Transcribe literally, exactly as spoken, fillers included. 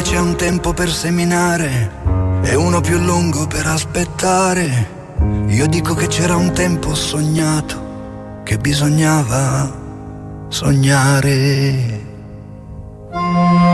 c'è un tempo per seminare e uno più lungo per aspettare. Io dico che c'era un tempo sognato, che bisognava sognare.